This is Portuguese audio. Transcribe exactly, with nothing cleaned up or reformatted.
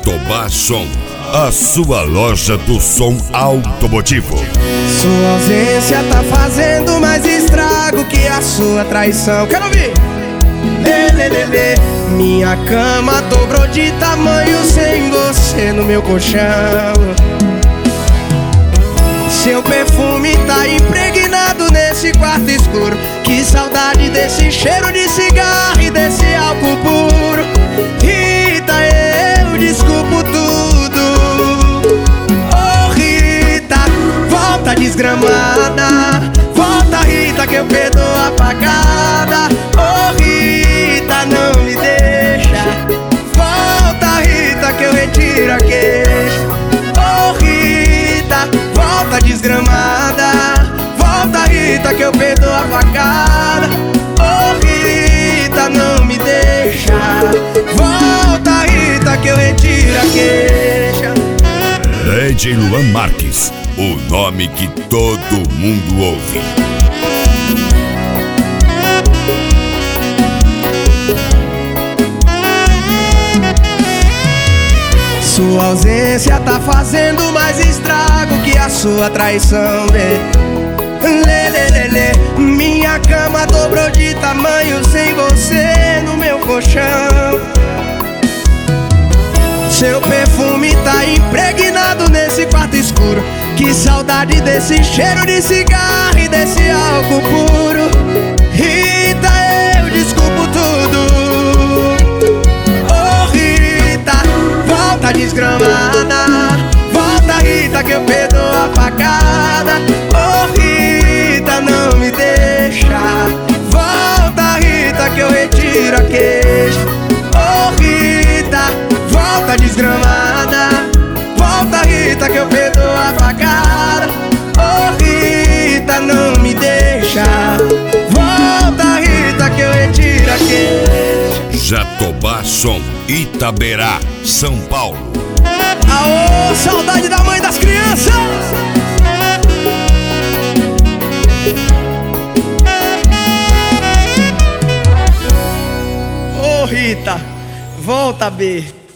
Jatobá Som, a sua loja do som automotivo. Sua ausência tá fazendo mais estrago que a sua traição. Quero ouvir! Lê, lê, lê, lê. Minha cama dobrou de tamanho sem você no meu colchão. Seu perfume tá impregnado nesse quarto escuro. Que saudade desse cheiro de cigarro e desse álcool puro. Rita, eu desculpo tudo. Oh Rita, volta desgramada. Volta Rita que eu perdoo a facada. Oh Rita, não me deixa. Volta Rita que eu retiro a queixa. Oh Rita, volta desgramada. Volta Rita que eu perdoo a facada. Oh Rita, não me deixa. Volta Rita que eu retiro a queixa. D J Luan Marques, o nome que todo mundo ouve. Sua ausência tá fazendo mais estrago que a sua traição, lê. Lê, lê, lê, lê. Minha cama dobrou de tamanho sem você no meu colchão. Seu perfume tá impregnado nesse quarto escuro. Que saudade desse cheiro de cigarro e desse álcool puro. Rita, eu desculpo tudo. Oh Rita, volta desgramada. Volta Rita que eu perdoo a facada. Oh Rita, não me deixa. Volta Rita que eu retiro a queixa. Oh Rita, volta desgramada. Volta Rita que eu perdoo a facada. Oh Rita, não me deixa. Volta Rita que eu retiro a queixa. Jatobá Som, Itaberá, São Paulo. Aô, saudade da mãe das crianças. Ô Rita, volta B.